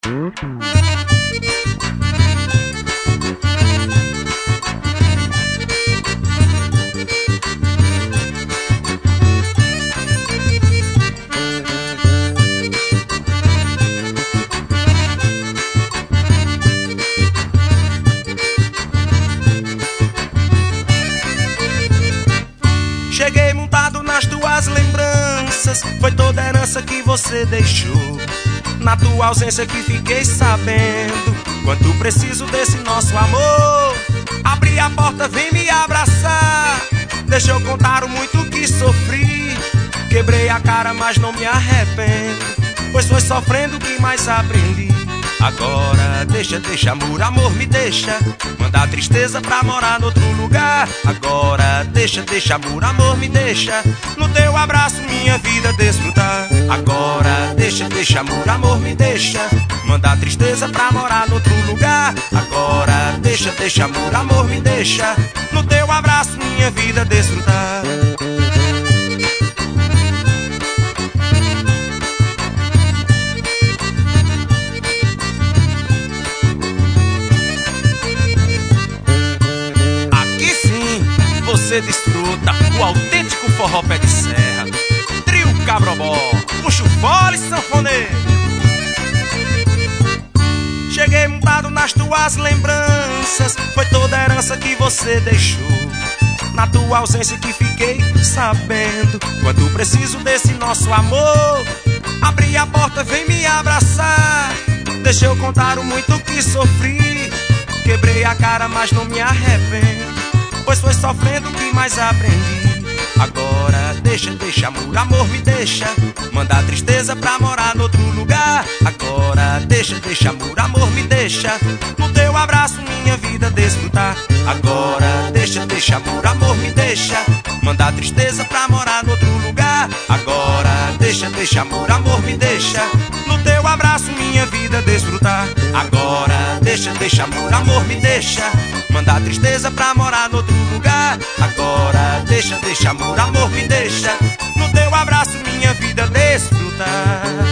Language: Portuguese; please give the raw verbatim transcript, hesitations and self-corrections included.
Cheguei montado nas tuas lembranças, foi toda a herança que você deixou. Na tua ausência que fiquei sabendo quanto preciso desse nosso amor. Abri a porta, vem me abraçar, deixa eu contar o muito que sofri. Quebrei a cara, mas não me arrependo, pois foi sofrendo que mais aprendi. Agora deixa, deixa amor, amor me deixa mandar tristeza pra morar no outro lugar. Agora deixa, deixa amor, amor me deixa no teu abraço minha vida desfrutar. Agora deixa, deixa amor, amor me deixa mandar tristeza pra morar no outro lugar. Agora deixa, deixa amor, amor me deixa no teu abraço minha vida desfrutar. Você desfruta o autêntico forró pé de serra. Trio Cabrobó, puxa o fole sanfoneiro. Cheguei montado nas tuas lembranças, foi toda a herança que você deixou. Na tua ausência que fiquei sabendo quanto preciso desse nosso amor. Abri a porta, vem me abraçar, deixa eu contar o muito que sofri. Quebrei a cara, mas não me arrependo, pois foi sofrendo que mais aprendi. Agora deixa, deixa amor, amor me deixa mandar tristeza pra morar no outro lugar. Agora deixa, deixa amor, amor me deixa no teu abraço minha vida desfrutar. Agora deixa, deixa amor, amor me deixa mandar tristeza pra morar no outro lugar. Agora deixa, deixa amor, amor me deixa no teu abraço minha vida desfrutar. Agora deixa, deixa amor, amor me deixa mandar tristeza pra morar no outro lugar. Agora deixa, deixa amor, amor me deixa no teu abraço minha vida desfrutar.